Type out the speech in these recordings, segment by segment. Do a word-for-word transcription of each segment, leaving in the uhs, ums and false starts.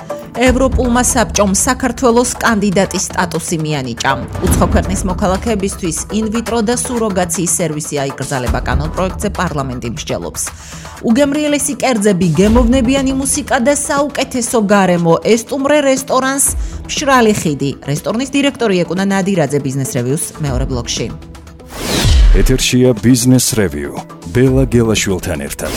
ევროპულმა საბჭომ საქართველოს კანდიდატის სტატუსი მიანიჭა. უცხო ქვეყნის მოქალაქეებისთვის ინვიტრო და სუროგაციის სერვისი აიკრძალება კანონპროექტზე პარლამენტი მსჯელობს. უგემრიელესი კერძები, გემოვნებიანი მუსიკა და საუკეთესო გარემო ესტუმრე რესტორანს მშრალი ხიდი. რესტორნის დირექტორი ეკუნა ნადირაძე ბიზნეს რევიუს მეორე ბლოგში. ეთერშია ბიზნეს რევიუ. ბელა გელაშვილთან ერთად.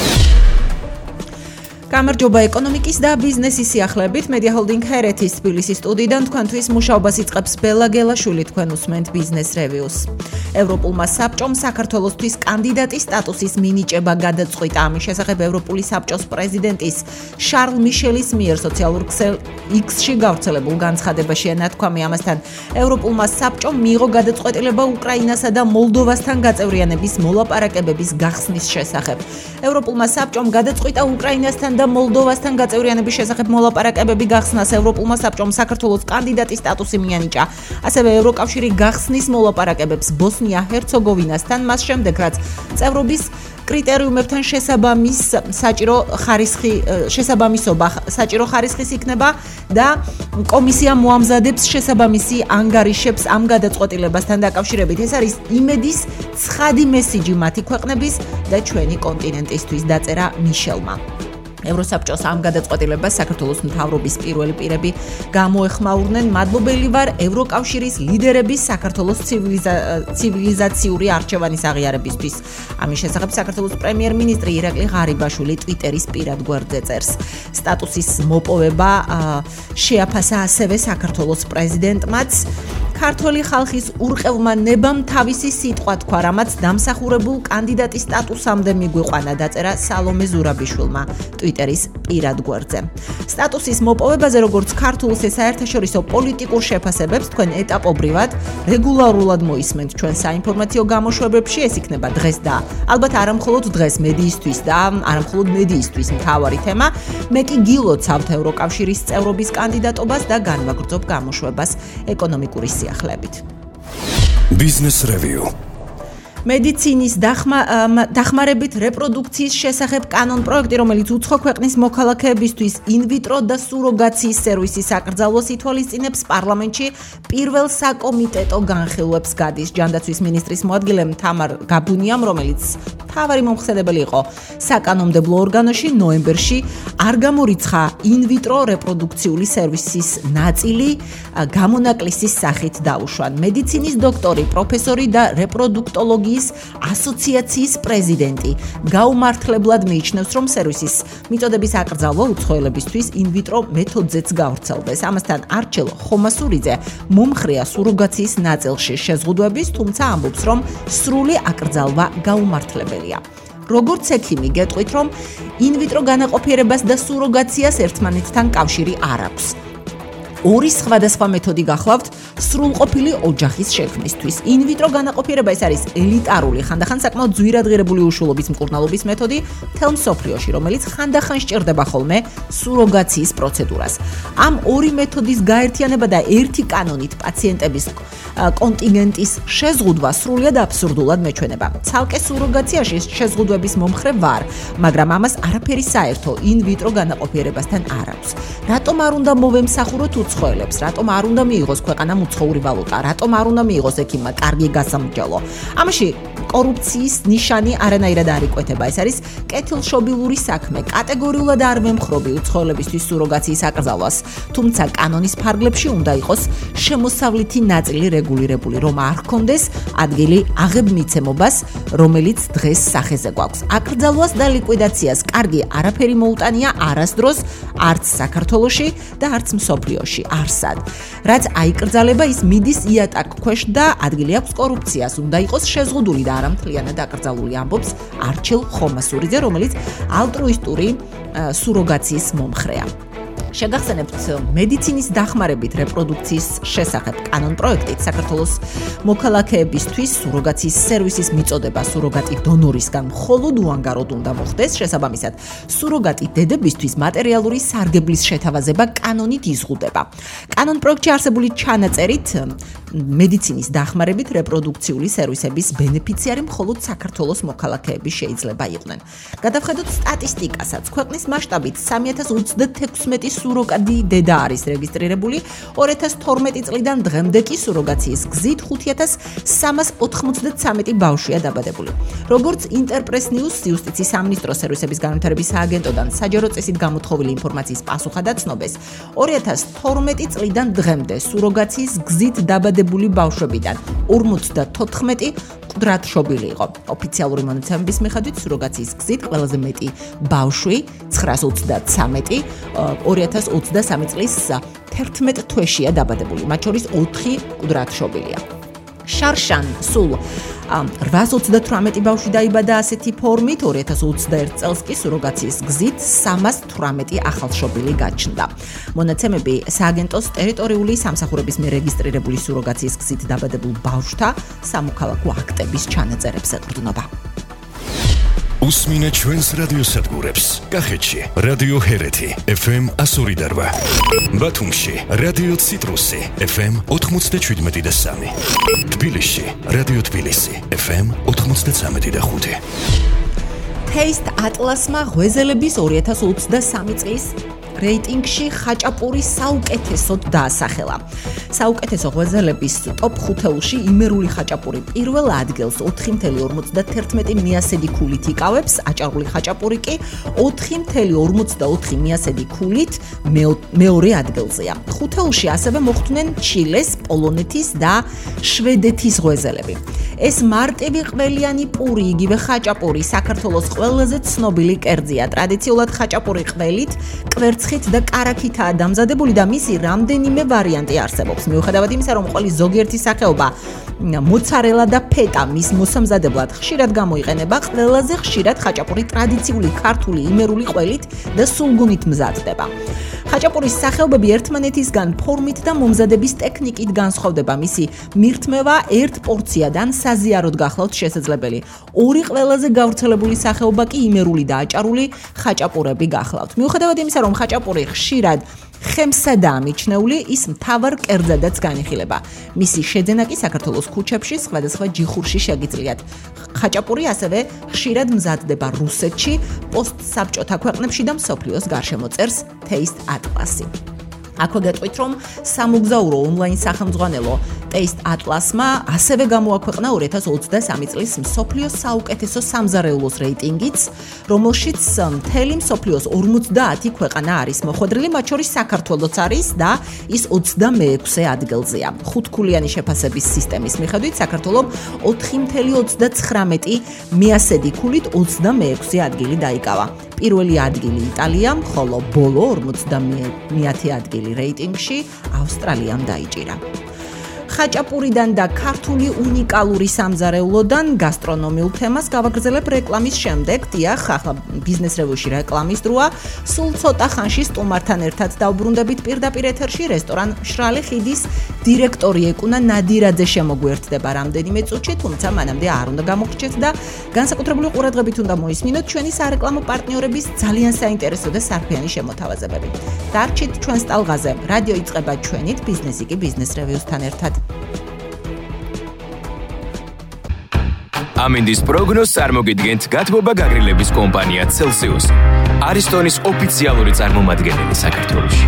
გამარჯობა ეკონომიკის და ბიზნესის სიახლეებით მედია ჰოლდინგ ჰერეთის თბილისის სტუდიიდან თქვენთვის მუშაობას იწყებს ბელა გელაშვილი, თქვენ უსმენთ ბიზნეს რევიუს. ევროპულმა საბჭომ საქართველოსთვის კანდიდატის სტატუსის მინიჭება გადაწყვიტა. ამის შესახებ ევროპული საბჭოს პრეზიდენტის შარლ მიშელის მიერ სოციალურ ქსელ X-ში გავრცელებულ განცხადებაშია ნათქვამი. ამასთან ევროპულმა საბჭომ მიიღო გადაწყვეტილება უკრაინასა და მოლდოვასთან გაწევრიანების მოლაპარაკებების გახსნის შესახებ. ევროპულმა საბჭომ გადაწყვიტა უკრაინასთან და მოლდოვასთან გაწევრიანების შესახებ მოლაპარაკებები გახსნას. ევროპულმა საბჭომ საქართველოს კანდიდატის სტატუსი მიანიჭა. ასევე ევროკავშირი გახსნის მოლაპარაკებებს ბოსნია-ჰერცეგოვინასთან, მას შემდეგ რაც წევრობის კრიტერიუმებთან შესაბამის საჭირო ხარისხი შესაბამისობა საჭირო ხარისხის იქნება და კომისია მოამზადებს შესაბამისი ანგარიშებს ამ გადაწყვეტილებასთან დაკავშირებით. ეს არის იმედის ცხადი მესიჯი მათი ქვეყნების და ჩვენი კონტინენტისთვის, დაწერა მიშელმა. ევროსაბჭოს ამ გადაწყვეტილებას საქართველოს მთავრობის პირველი პირები გამოეხმაურნენ. მადლობელი ვარ ევროკავშირის ლიდერების საქართველოს ცივილიზაციური არჩევანის აღიარებისთვის. ამის შესახებ საქართველოს პრემიერ-მინისტრი ირაკლი ღარიბაშვილი ტვიტერის პირად გვერდზე წერს. სტატუსის მოპოვება შეაფასა ასევე საქართველოს პრეზიდენტმაც. ქართველი ხალხის ურყევმა ნებამ თავისი სიტყვა თქვა, რამაც დამსახურებულ კანდიდატის სტატუსამდე მიგვიყვანა, დაწერა სალომე ზურაბიშვილმა ტვიტერის პირად გვერდზე. სტატუსის მოპოვებაზე, როგორც ქართულს, ეს საერთაშორისო პოლიტიკურ შეფასებებს თქვენ ეტაპობრივად, რეგულარულად მოისმენთ ჩვენ საინფორმაციო გამოშვებებში. ეს იქნება დღეს და ალბათ არა მხოლოდ დღეს მედიისთვის და არა მხოლოდ მედიისთვის მთავარი თემა. მე კი გილოცავთ ევროკავშირის წევრობის კანდიდატობას და განვაგრძობ გამოშვებას ეკონომიკური სიახლეებით. ბიზნეს რევიუ. მედიცინის დახმარებით რეპროდუქციის შესახებ კანონპროექტი, რომელიც უცხო ქვეყნის მოქალაქეებისთვის ინვიტრო და სუროგაციის სერვისის აკრძალვას ითვალისწინებს, პარლამენტში პირველ საკომიტეტო განხილვებს გადის. ჯანდაცვის მინისტრის მოადგილე თამარ გაბუნიამ, რომელიც მთავარი მომხსენებელი იყო საკანონმდებლო ორგანოში, ნოემბერში არ გამორიცხა ინვიტრო რეპროდუქციული სერვისის ნაწილი გამონაკლისის სახით დაუშვა. მედიცინის დოქტორი, პროფესორი და რეპროდუქტოლოგი ასოციაციის პრეზიდენტი გაუმართლებლად მიიჩნევს, რომ სერვისის მიწოდების აკრძალვა უცხოელებისთვის ინვიტრო მეთოდზეც გავრცელდეს. ამასთან არჩილ ხომასურიძე მომხრეა სუროგაციის ნაწილში შეზღუდვების, თუმცა ამბობს, რომ სრული აკრძალვა გაუმართლებელია. როგორც ექიმი გეტყვით, რომ ინვიტრო განაყოფიერებას და სუროგაციას ერთმანეთთან კავშირი არ აქვს. ორი სხვადასხვა მეთოდი გახლავთ სრულყოფილი ოჯახის შექმნისთვის. ინვიტრო განაყოფიერება ეს არის ელიტარული, ხანდახან საკმაოდ ძვირადღირებული უშულობის მკურნალობის მეთოდი მთელ მსოფლიოში, რომელიც ხანდახან სჭირდება ხოლმე სუროგაციის პროცედურას. ამ ორი მეთოდის გაერთიანება და ერთი კანონით პაციენტების კონტინგენტის შეზღუდვა სრულიად აბსურდულად მეჩვენება. ცალკე სუროგაციაში შეზღუდვების მომხრე ვარ, მაგრამ ამას არაფერი საერთო ინვიტრო განაყოფიერებასთან არ აქვს. რატომ არ უნდა მოვემსახუროთ უცხოელებს? რატომ არ უნდა მიიღოს ქვეყანამ უცხოური ვალუტა? რატომ არ უნდა მიიღოს ექიმმა კარგი გასამრჯელო? ამაში კორუფციის ნიშანი არანაირად არ იკვეთება. ეს არის კეთილშობილური საქმე. კატეგორიულად არ ვემხრობი უცხოელებისთვის სუროგაციის აკრძალვას, თუმცა კანონის ფარგლებში უნდა იყოს შემოსავლითი ნაწილი რეგულირებული, რომ არ ჰქონდეს ადგილი აღებმიცემობას, რომელიც დღეს სახეზე გვაქვს. აკრძალვას და ლიკვიდაციას კარგი არაფერი მოუტანია არასდროს არც საქართველოში და არც მსოფლიოში, არსად. რაც აიკრძალება, ის მიდის იატაკ ქვეშ და ადგილი აქვს კორუფციას. უნდა იყოს შეზღუდული და არა მთლიანად აკრძალული, ამბობს არჩილ ხომასურიძე, რომელიც ალტრუისტური სუროგაციის მომხრეა. შეგახსენებთ მედიცინის დახმარებით რეპროდუქციის შესახებ კანონპროექტით საქართველოს მოქალაქეებისთვის სუროგაციის სერვისის მიწოდება სუროგატი დონორისგან მხოლოდ უანგაროდ უნდა მოხდეს. შესაბამისად, სუროგატი დედებისთვის მატერიალური სარგებლის შეთავაზება კანონით იზღუდება. კანონპროექტში არსებული ჩანაწერით მედიცინის დახმარებით რეპროდუქციული სერვისების ბენეფიციარი მხოლოდ საქართველოს მოქალაქეები შეიძლება იყვნენ. გადავხედოთ სტატისტიკასაც. ქვეყნის მასშტაბით სამი ათას ოცდათექვსმეტი სუროგატი დედა არის რეგისტრირებული. ორი ათას თორმეტი წლიდან დღემდე კი სუროგაციის გზით ხუთი ათას სამას ოთხმოცდათსამეტი ბავშვია დაბადებული. როგორც ინტერპრეს ნიუს იუსტიციის სამინისტროს სერვისების განვითარების სააგენტოდან საჯარო წესით გამოთხოვილი ინფორმაციის პასუხად ცნობს, ორი ათას თორმეტი წლიდან დღემდე სუროგაციის გზით დაბადებული ბავშვებიდან ორმოცდათოთხმეტი მკვდრადშობილი იყო. ოფიციალური მონაცემების მიხედვით სუროგაციის გზით ყველაზე მეტი ბავშვი ცხრას ოცდათსამეტი ორი ათას ოცდასამი წლის თერთმეტ თვეშია დაბადებული, მათ შორის ოთხი მკვდრადშობილია. შარშან სულ რვაას ოცდათვრამეტი ბავშვი დაიბადა ასეთი ფორმით, ორი ათას ოცდაერთ წელს კი სუროგაციის გზით სამას თვრამეტი ახალშობილი გაჩნდა. მონაცემები სააგენტოს ტერიტორიული სამსახურების მიერ რეგისტრირებული სუროგაციის გზით დაბადებულ ბავშვთა სამოქალაქო აქტების ჩანაწერებს ეყრდნობა. უსმინეთ ჩვენს რადიოსადგურებს. კახეთში რადიო ჰერეთი ეფ ემ ასორი და რვა, ბათუმში რადიო ციტრუსი ეფ ემ ოთხმოცდაშვიდმეტი და სამი, თბილისში რადიო თბილისი ეფ ემ ოთხმოცდაცამეტი და ხუთი. Taste Atlas-მა ღვეზელების ორი ათას ოცდასამი წლის რეიტინგში ხაჭაპური საუკეთესოდ დაასახელა. საუკეთესო ღვეზელების ტოპ ხუთეულში იმერული ხაჭაპური პირველ ადგილს ოთხი ათას ორმოცდათერთმეტი მიასედი ქულით იკავებს, აჭარული ხაჭაპური კი ოთხი ათას ორმოცდაოთხი მიასედი ქულით მეორე ადგილზეა. ხუთეულში ასევე მოხვდნენ ჩილეს, პოლონეთის და შვედეთის ღვეზელები. ეს მარტივი ყველიანი პური, იგივე ხაჭაპური საქართველოს ყველაზე ცნობილი კერძია. ტრადიციულად ხაჭაპური ყველით, კვერცხით და კარაქითაა დამზადებული და მისი რამდენიმე ვარიანტი არსებობს. მიუხედავად იმისა, რომ ყველი ზოგიერთი სახეობა მოცარელა და ფეტა მის მოსამზადებლად ხშირად გამოიყენება, ყველაზე ხშირად ხაჭაპური ტრადიციული ქართული იმერული ყველით და სულგუნით მზადდება. ხაჭაპურის სახეობები ერთმანეთისგან ფორმით და მომზადების ტექნიკით განსხვავდება. მისი მირთმევა ერთ პორციადან საზიაროდ გახლავთ შესაძლებელი. ორი ყველაზე გავრცელებული სახეობა კი იმერული და აჭარული ხაჭაპურები გახლავთ. მიუხედავად იმისა, რომ ხაჭაპური ხშირად ხემსადაა მიჩნეული, ის მთავარ კერძადაც განიხილება. მისი შეძენა კი საქართველოს ქუჩებში, სხვადასხვა ჯიხურში შეგიძლიათ. ხაჭაპური ასევე ხშირად მზადდება რუსეთში, პოსტსაბჭოთა ქვეყნებში და მსოფლიოს გარშემო წერს Taste Atlas-ი. აქვე გეტყვით, რომ სამოგზაურო ონლაინ სახელმძღვანელო Taste Atlas-მა ასევე გამოაქვეყნა ორი ათას ოცდასამი წლის მსოფლიოს საუკეთესო სამზარეულოს რეიტინგიც, რომელშიც მთელი მსოფლიოს ორმოცდაათი ქვეყანა არის მოხვედრილი, მათ შორის საქართველოც არის და ის ოცდამეექვსე ადგილზეა. ხუთქულიანი შეფასების სისტემის მიხედვით საქართველომ ოთხი ათას ოცდაცხრამეტი მიასედი ქულით ოცდამეექვსე ადგილი დაიკავა. პირველი ადგილი იტალიამ, ხოლო ბოლო ორმოცდამეათე ადგილი რეიტინგში ავსტრალიამ დაიჭირა. ხაჭაპურიდან და ქართული უნიკალური სამზარეულოდან გასტრონომიულ თემას გავაგრძელებ რეკლამის შემდეგ. დიახ, ახლა ბიზნეს რევიუში რეკლამის დროა. სულ ცოტა ხანში სტუმართან ერთად დავბრუნდებით პირდაპირ ეთერში. რესტორან მშრალი ხიდის დირექტორი ეკუნა ნადირაძე შემოგვერთდება რამდენიმე წუთში, თუმცა მანამდე არ უნდა გამოგრჩეთ და განსაკუთრებული ყურადღებით უნდა მოისმინოთ ჩვენი სარეკლამო პარტნიორების ძალიან საინტერესო და სარფიანი შემოთავაზებები. დარჩით ჩვენს ტალღაზე. რადიო იწყება ჩვენით, ბიზნესი კი ბიზნეს რევიუსთან ერთად. ამინდის პროგნოზს წარმოგიდგენთ გათბობა გაგრილების კომპანია Celsius, არისტონის ოფიციალური წარმომადგენელი საქართველოში.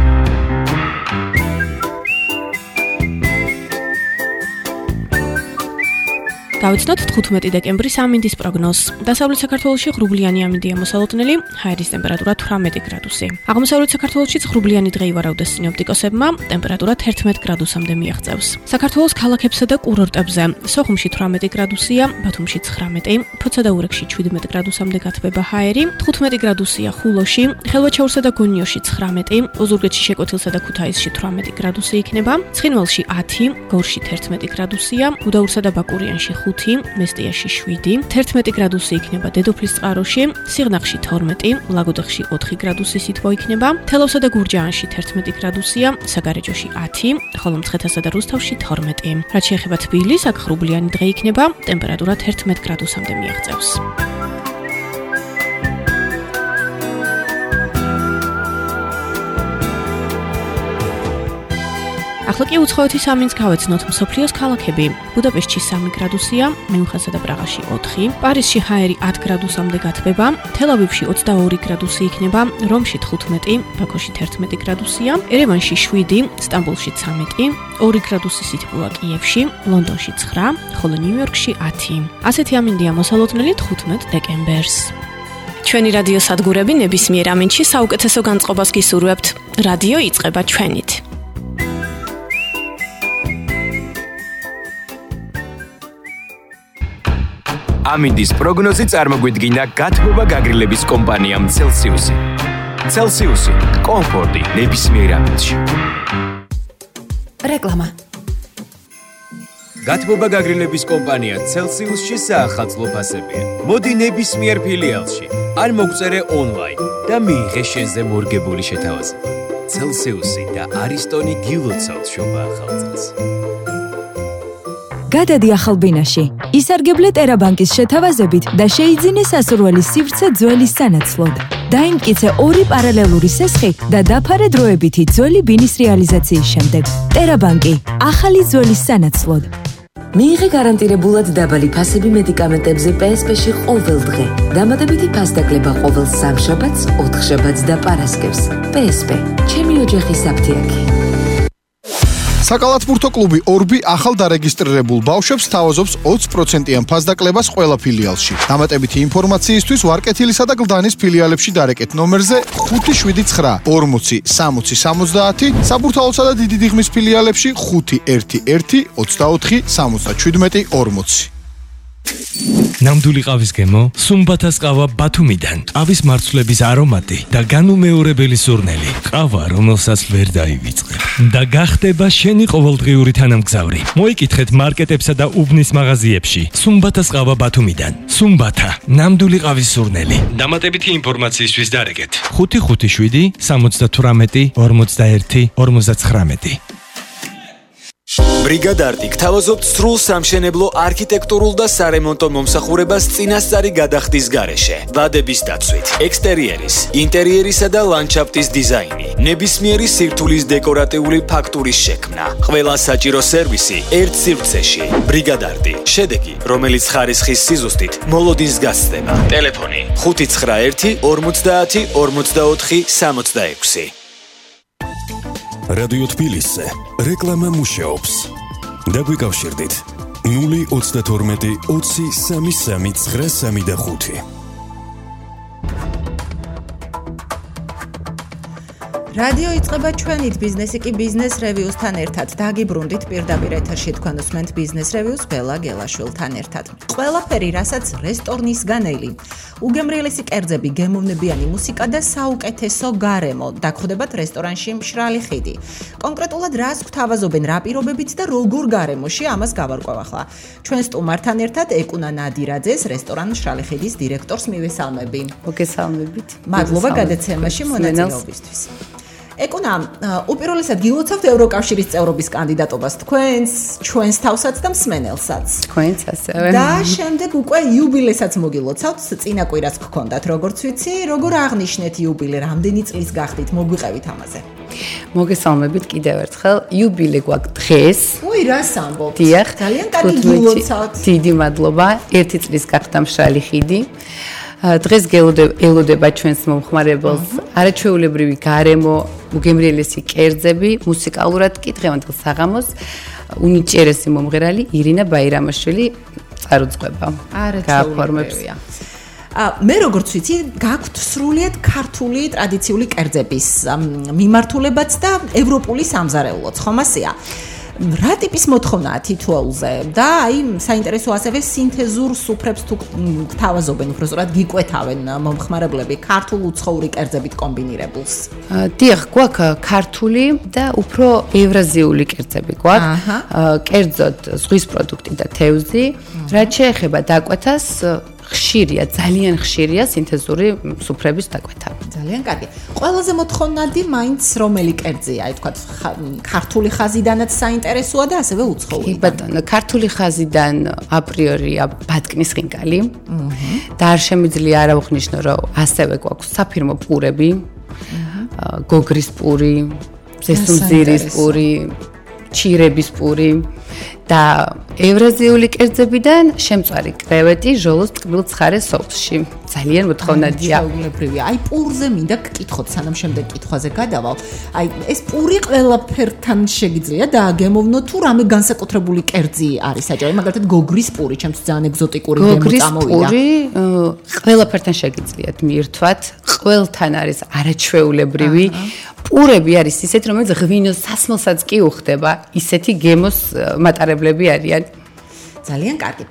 დავიცნოთ თხუთმეტი დეკემბრის ამინდის პროგნოზს. დასავლეთ საქართველოში ღრუბლიანი ამინდია მოსალოდნელი, ჰაერის ტემპერატურა თვრამეტი გრადუსი. აღმოსავლეთ საქართველოში ღრუბლიანი დღე ივარაუდეს სინოპტიკოსებმა, ტემპერატურა თერთმეტ გრადუსამდე მიაღწევს. საქართველოს ქალაქებსა და კურორტებზე სოხუმში თვრამეტი გრადუსია, ბათუმში ცხრამეტი, ფოცა და ურეკში შვიდმეტ გრადუსამდე გათბება ჰაერი, თხუთმეტი გრადუსია ხულოში, ხელვაჩაურსა და გონიოში ცხრამეტი, ოზურგეთში, შეკვეთილსა და ქუთაისში თვრამეტი გრადუსი იქნება, ცხინვალში ათი, გორში თერთმეტი გრადუსია, უდაურსა და ბაკურიანში მესტიაში შვიდი, თერთმეტი გრადუსი იქნება დედოფლის წყაროში, სიღნაღში თორმეტი, ლაგოდეხში ოთხი გრადუსი სითბო იქნება, თელავსა და გურჯაანში თერთმეტი გრადუსია, საგარეჯოში ათი, ხოლო მცხეთასა და რუსთავში თორმეტი. რაც შეეხება თბილისს, აქ ღრუბლიანი დღე იქნება, ტემპერატურა თერთმეტ გრადუსამდე მიაღწევს. ახლა კი უცხოეთი სამინს გავეცნოთ მსოფლიოს ქალაქები. ბუდაპეშტში სამი გრადუსია, მიუნხენსა და პრაღაში ოთხი, პარიზში ჰაერი ათ გრადუსამდე გათბება, თელ-ავივში ოცდაორი გრადუსი იქნება, რომში თხუთმეტი, ბაქოში თერთმეტი გრადუსია, ერევანში შვიდი, სტამბოლში ცამეტი, ორი გრადუსი სითბოა კიევში, ლონდონში ცხრა, ხოლო ნიუ-იორკში ათი. ასეთი ამინდია მოსალოდნელი თხუთმეტ დეკემბერს. ჩვენი რადიო სადგურები ნებისმიერ ამინდში საუკეთესო განწყობას გისურვებთ. რადიო იწყება ჩვენით. ამინდის პროგნოზი წარმოგვიდგინა გათბობა გაგრილების კომპანიამ Celsius-ი. Celsius-ი კომფორტი ნებისმიერ ამინდში. რეკლამა. გათბობა გაგრილების კომპანია Celsius-ში საახალწლო ფასებია. მოდი ნებისმიერ ფილიალში, ან მოგწერე ონლაინ და მიიღე შენზე მორგებული შეთავაზება. Celsius-ი და არისტონი გილოცავთ შობა ახალწელს. გადადი ახალბინაში. ისარგებლე ტერაბანკის შეთავაზებით და შეიძინე სასურველი სივრცე ძველი სანაცვლოდ. დაიმტკიცე ორი პარალელური სესხი და დაფარე დროებითი ძველი ბინის რეალიზაციის შემდეგ. ტერაბანკი, ახალი ძველი სანაცვლოდ. მიიღე გარანტირებულად დაბალი ფასები მედიკამენტებზე პე ეს პე-ში ყოველ დღე. დამატებითი ფასდაკლება ყოველ სამშაბათს, ოთხშაბათს და პარასკევს. პე ეს პე, ჩემი ოჯახის აფთიაქი. საკალათბურთო კლუბი ორბი ახალ დარეგისტრირებულ ბავშვებს თავაზობს ოცი პროცენტიან ფასდაკლებას ყველა ფილიალში. დამატებითი ინფორმაციისთვის ვარკეთილისა და გლდანის ფილიალებში დარეკეთ ნომერზე ხუთი შვიდი ცხრა ორმოცი სამოცი სამოცდაათი, საბურთალოსა და დიდი დიღმის ფილიალებში ხუთი ერთი ერთი ოცდაოთხი სამოცდაჩვიდმეტი ორმოცი. ნამდვილი ყავის გემო, სუმბათას ყავა ბათუმიდან. ყავის მარცვლების არომატი და განუმეორებელი სურნელი. ყავა, რომელსაც ვერ დაივიწყებ. და გახდება შენი ყოველდღიური თანამგზავრი. მოიკითხეთ მარკეტებსა და უბნის მაღაზიებში. სუმბათას ყავა ბათუმიდან. სუმბათა, ნამდვილი ყავის სურნელი. დამატებითი ინფორმაციისთვის დარეკეთ. ხუთი ხუთი შვიდი სამოცდათვრამეტი ორმოცდაერთი ორმოცდაცხრამეტი. ბრიგადარტი გთავაზობთ სრულ სამშენებლო არქიტექტურულ და სარემონტო მომსახურებას წინასწარი გადახდის გარეშე, ვადების დაცვით, ექსტერიერის, ინტერიერისა და ლანდშაფტის დიზაინი, ნებისმიერი სირთულის დეკორატიული ფაქტურის შექმნა, ყველა საჭირო სერვისი ერთ სივრცეში. ბრიგადარტი, შედეგი, რომელიც ხარისხის სიზუსტით მოლოდინს გასცდება. ტელეფონი ხუთი ცხრა ერთი ორმოცდაათი ორმოცდაოთხი სამოცდაექვსი. რადიო თბილისზე რეკლამა მუშაობს. დაგვიკავშირდით ნული ოცდათორმეტი ოცი სამი სამი ცხრა სამი და ხუთი. რადიო იწყება ჩვენით, ბიზნესი კი ბიზნეს რევიუსთან ერთად. დაგიბრუნდით პირდაპირ ეთერში, თქვენ უსმენთ ბიზნეს რევიუს ბელა გელაშვილთან ერთად. ყველაფერი, რასაც რესტორნისგან ელი. უგემრიელესი კერძები, გემოვნებიანი მუსიკა და საუკეთესო გარემო. დაგხვდებათ რესტორანში მშრალი ხიდი. კონკრეტულად რას გვთავაზობენ, რა პირობებით და როგორ გარემოში, ამას გავარკვევ ახლა. ჩვენ სტუმართან ერთად ეკუნა ნადირაძეს, რესტორან მშრალი ხიდის დირექტორს მივესალმები. მოგესალმებით. მადლობა გადაცემაში მონაწილეობისთვის. ეკუნა, უპირველესად გილოცავთ ევროკავშირის წევრობის კანდიდატობას თქვენს, ჩვენს თავსაც და მსმენელსაც. თქვენს ასევე. და შემდეგ უკვე იუბილესაც მოგილოცავთ, წინა კვირას გქონდათ, როგორც ვიცი, როგორ აღნიშნეთ იუბილე, რამდენი წლის გახდით, მოგვიყევით ამაზე. მოგესალმებით კიდევ ერთხელ. იუბილე გვაქვს დღეს. ой, რას ამბობთ? დიახ. ძალიან კარგი გილოცავთ. დიდი მადლობა. ერთი წლის გახდა მშრალი ხიდი. დღეს ელოდება ჩვენს მომხმარებელს არაჩვეულებრივი გარემო, უგემრიელესი კერძები, მუსიკალურად კი დღევანდელ საღამოს უნიჭიერესი მომღერალი ირინა ბაირამაშვილი წარუძღვება. არაჩვეულებრივია. მე როგორც ვიცი, გაქვთ სრულიად ქართული ტრადიციული კერძების მიმართულებაც და ევროპული სამზარეულოც, ხომ ასეა? რა ტიპის მოთხოვნაა თითოეულზე და აი საინტერესო ასევე სინთეზურ სუფრებს თუ გთავაზობენ, უფრო სწორად გიკვეთავენ მომხმარებლები ქართულ უცხოური კერძებით კომბინირებულს. დიახ, გვაქვს ქართული და უფრო ევრაზიული კერძები გვაქვს. კერძოდ ზღვის პროდუქტი და თევზი, რაც შეეხება დაკვეთას, ხშირია, ძალიან ხშირია სინთეზური სუფრების დაკვეთა. ძალიან კარგი. ყველაზე მოთხოვნადი მაინც რომელი კერძია, აი თქვა ქართული ხაზიდანაც საინტერესოა და ასევე უცხოური. კი ბატონო, ქართული ხაზიდან აპრიორია ბატკნის ხინკალი. და არ შემიძლია არ აღვნიშნო, რომ ასევე გვაქვს საფირმო პურები, გოგრის პური, ზესუმძირის პური, ჩირების პური და ევრაზიული კერძებიდან შემწვარი კრევეტი ჟოლოს ტკბილ ცხარე სოუსში. ძალიან მოთხოვნადია. ჩაულებრივია. აი პურზე მინდა გკითხოთ, სანამ შემდეგ კითხვაზე გადავალ. აი ეს პური ყველაფერთან შეგიძლია დააგემოვნო თუ რამე განსაკუთრებული კერძი არის საჭირო. მაგალითად გოგრის პური, ჩემთვის ძალიან ეგზოტიკური გემო წამოვიდა. გოგრის პური ყველაფერთან შეგიძლიათ მიირთვათ. ყველთან არის არაჩვეულებრივი. პურები არის ისეთ, რომელიც ღვინოს სასმელსაც კი უხდება, ისეთი გემოს მატარებლები არიან. ძალიან კარგი.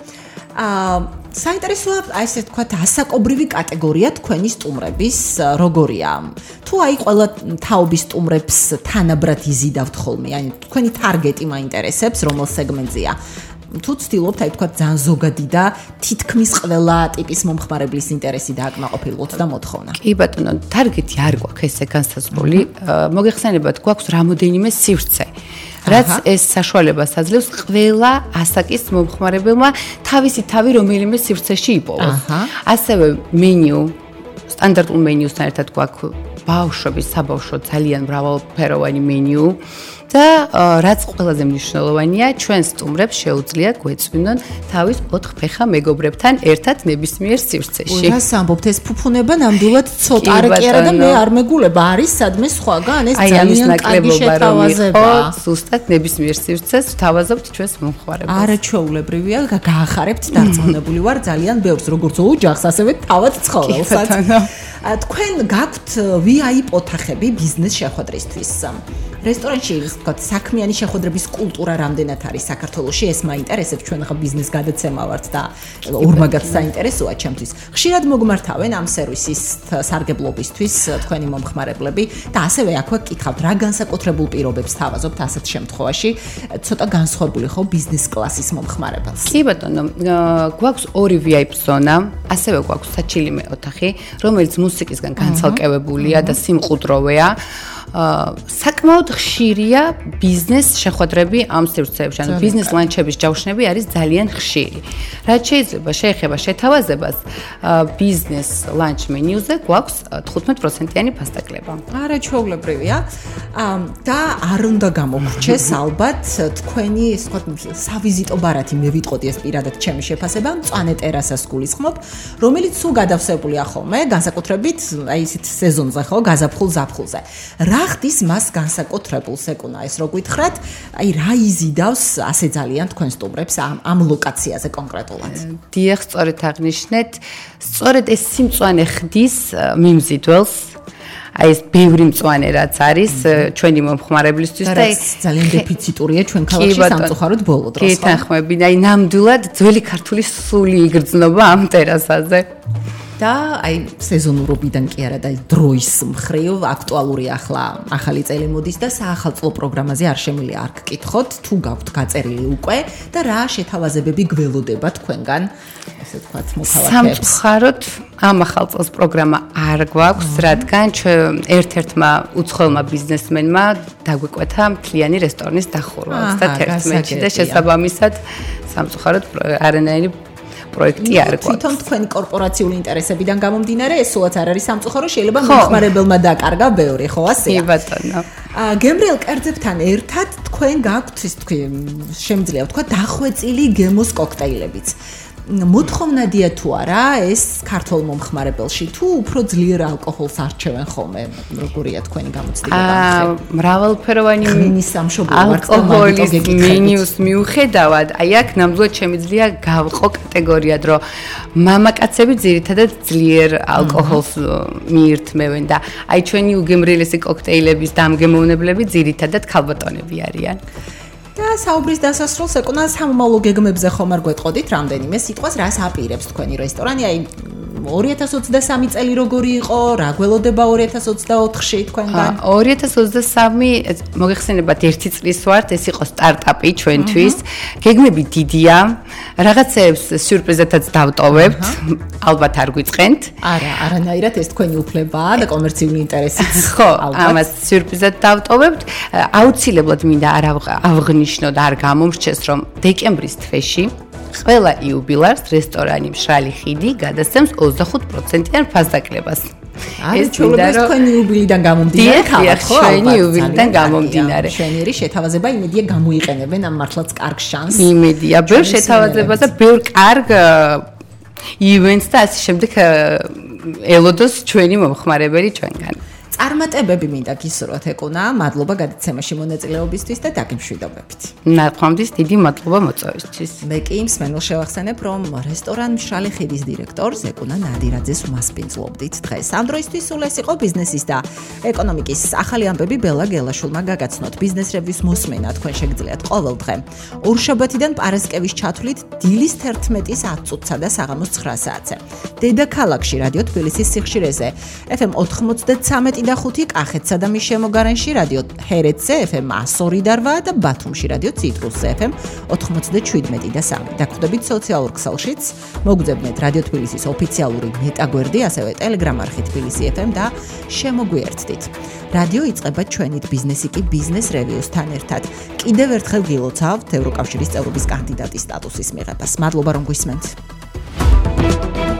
აა საინტერესოა, აი ესე თქვა, ასაკობრივი კატეგორია თქვენი სტუმრების როგორია? თუ აი ყველა თაობის სტუმრებს თანაბრად იზიდავთ ხოლმე, აი თქვენი ტარგეტი მაინტერესებს, რომელ სეგმენტზეა? თუ ცდილობთ, აი თქვა, ძალიან ზოგადი და თითქმის ყველა ტიპის მომხმარებლის ინტერესი დააკმაყოფილოთ და მოთხოვნა. კი ბატონო, ტარგეტი არ გვაქვს ესე განსაზღვრული. მოგეხსენებათ, გვაქვს რამოდენიმე სივრცე. რაც ეს საშუალებას აძლევს ყველა ასაკის მომხმარებელმა თავისი თავი რომელიმე სივრცეში იპოვოს. ასევე მენიუ, სტანდარტულ მენიუსთან ერთად გვაქვს ბავშვების საბავშვო ძალიან მრავალფეროვანი მენიუ და რაც ყველაზე მნიშვნელოვანია, ჩვენ სტუმრებს შეუძლია გვეწვინონ თავის ოთხ ფეხა მეგობრებთან ერთად ნებისმიერ სივრცეში. რას ამბობთ, ეს ფუფუნება ნამდვილად ცოტა კი არა და მე არ მეგულება, არის სადმე სხვაგან, ეს ძალიან კარგი შეთავაზებაა. ზუსტად ნებისმიერ სივრცეს ვთავაზობთ ჩვენს მომხმარებელს. არაჩვეულებრივია, გაახარებთ, დარწმუნებული ვარ ძალიან ბევრს, როგორც ოჯახს, ასევე თავად ცხოველსაც. თქვენ გაქვთ ვი აი პი ოთახები ბიზნეს შეხვედრისთვის. რესტორანში ვთქვათ, საქმიანი შეხვედრების კულტურა რამდენად არის საქართველოში, ეს მაინტერესებს, ჩვენ ახლა ბიზნეს გადაცემა ვართ და ორმაგად საინტერესოა ჩემთვის. ხშირად მოგმართავენ ამ სერვისის სარგებლობისთვის თქვენი მომხმარებლები და ასევე აქვე გკითხავთ, რა განსაკუთრებულ პირობებს თავაზობთ ასეთ შემთხვევაში, ცოტა განსხვავებული ხო ბიზნეს კლასის მომხმარებელს. კი ბატონო, გვაქვს ორი ვი აი პი ზონა, ასევე გვაქვს საჩილიმე ოთახი, რომელიც მუსიკისგან განცალკევებულია და სიმყუდროვეა. საკმაოდ ხშირია ბიზნეს შეხვედრები ამ სივრცეებში, ანუ ბიზნეს ლანჩების ჯავშნები არის ძალიან ხშირი. რაც შეიძლება შეეხება შეთავაზებას, ბიზნეს ლანჩ მენიუზე გვაქვს თხუთმეტ პროცენტიანი ფასდაკლება. არაჩვეულებრივია. და არ უნდა გამოგრჩეს ალბათ თქვენი, ასე ვთქვათ, სავიზიტო ბარათი, მე ვიტყოდი ეს პირადად ჩემი შეფასება, მწვანე ტერასას გულისხმობ, რომელიც სულ გადავსებულია ხოლმე, განსაკუთრებით აი ისეთ სეზონზე ხო, გაზაფხულ-ზაფხულზე. რა ხდის მას განსაკუთრებულს ეკუნა ეს რო გითხრათ, აი რა იზიდავს ასე ძალიან თქვენ სტუმრებს ამ ამ ლოკაციაზე კონკრეტულად? დიახ, სწორედ აღნიშნეთ, სწორედ ეს სიმწვანე ხდის მიმზიდველს. აი ეს ბევრი მწვანე რაც არის ჩვენი მომხმარებლისთვის და ეს ძალიან დეფიციტურია ჩვენ ქალაქში სამწუხაროდ ბოლო დროს. კი, თანხმები და აი ნამდვილად ძველი ქართული სული იგრძნობა ამ ტერასაზე. და აი სეზონურობიდან კი არა და დროის მხრივ აქტუალური ახლა ახალი წელი მოდის და საახალწლო პროგრამაზე არ შემიძლია არ გკითხოთ თუ გაქვთ გაწერილი უკვე და რა შეთავაზებები გველოდება თქვენგან ესე ვთქვათ მოქალაქეებს. სამწუხაროდ ამ ახალ წელს პროგრამა არ გვაქვს, რადგან ერთ-ერთმა უცხოელმა ბიზნესმენმა დაგვიკვეთა მთლიანი რესტორნის დახურვა ოცდაათი და შესაბამისად სამწუხაროდ არანაირი პროექტი არ გვაქვს. თვითონ თქვენი კორპორაციული ინტერესებიდან გამომდინარე, ეს სულაც არ არის სამწუხარო, შეიძლება მომხმარებელმა დაკარგა ბევრი, ხო ასეა? კი ბატონო. გემრიელ კერძებთან ერთად თქვენ გაქვთ, ის თქვი, შემიძლია ვთქვა, დახვეწილი გემოს კოქტეილებიც. მოთხოვნადია თუ არა ეს ქართულ მომხმარებელში თუ უფრო ძლიერ ალკოჰოლს არჩევენ ხოლმე როგორია თქვენი გამოცდილება ახლა მრავალფეროვანი ღვინის სამშობლო ალკოჰოლის მენიუს მიუხედავად აი აქ ნამდვილად შემიძლია გავყო კატეგორიად რომ მამაკაცები ძირითადად ძლიერ ალკოჰოლს მიირთმევენ და აი ჩვენი უგემრიელესი კოქტეილების დამგემოვნებლები ძირითადად ქალბატონები არიან და საუბრის დასასრულს ეკონა სამომავლო გეგმებზე ხომ არ გვეტყოდით რამდენიმე სიტყვას რას აპირებს თქვენი რესტორანი აი ორი ათას ოცდასამი წელი როგორი იყო რა გველოდება ორი ათას ოცდაოთხში თქვენგან ორი ათას ოცდასამი მოგეხსენებათ ერთი წლის ვართ ეს იყო სტარტაპი ჩვენთვის გეგმები დიდია რაღაცებს სიურპრიზეთაც დავტოვებთ ალბათ არ გვიწყენთ არა არანაირად ეს თქვენი უფლებაა და კომერციული ინტერესიც ხო ამას სიურპრიზად დავტოვებთ აუცილებლად მინდა არ აღნიშნო და არ გამომრჩეს რომ დეკემბრის თვეში ყველა იუბილარს რესტორანი მშრალი ხიდი გადასცემს ოცდახუთ პროცენტიან ფასდაკლებას. ეს ჩვეულებრივ თქვენი იუბილიდან გამომდინარე ხალხ ხო? ჩვენი იუბილიდან გამომდინარე. შვენიერი შეთავაზება იმედია გამოიყენებენ ამ მართლაც კარგ შანსს. იმედია, ბევრ შეთავაზებას და ბევრ კარგ ივენტს და ასე შემდეგ ელოდოს ჩვენი მომხმარებელი ჩვენგან. წარმატებები მინდა გისურვოთ ეკუნა, მადლობა გადაცემაში მონაწილეობისთვის და დაგიმშვიდობებით. ნახვამდის დიდი მადლობა მოწვევისთვის. მე კი მსმენელს შევახსენებ, რომ რესტორან მშრალი ხიდის დირექტორს ეკუნა ნადირაძეს უმასპინძლობდით დღეს. ამ დროისთვის სულ ეს იყო ბიზნესის და ეკონომიკის ახალი ამბები ბელა გელაშვილმა გაგაცნოთ. ბიზნეს რევიუს მოსმენა თქვენ შეგიძლიათ ყოველ დღე. ორშაბათიდან პარასკევის ჩათვლით დილის თერთმეტის ათ წუთსა და საღამოს ცხრა საათზე. დედაქალაქში რადიო თბილისის სიხშირეზე ეფ ემ ოთხმოცდათრამეტი და ხუთი კახეთსა და მის შემოგარენში რადიო ჰერეთზე ეფ ემ ასორი და რვა და ბათუმში რადიო ციტრუსზე ეფ ემ ოთხმოცდაშვიდმეტი და სამი. დაგვხვდებით სოციალურ ქსელშიც, მოგძებნეთ რადიო თბილისის ოფიციალური მეტაგვერდი, ასევე ტელეგრამ არხი თბილისი ეფ ემ და შემოგვიერთდით. რადიო იწყება ჩვენით, ბიზნესი კი ბიზნეს რევიუსთან ერთად. კიდევ ერთხელ გილოცავთ ევროკავშირის წევრობის კანდიდატის სტატუსის მიღებას. მადლობა რომ გვისმენთ.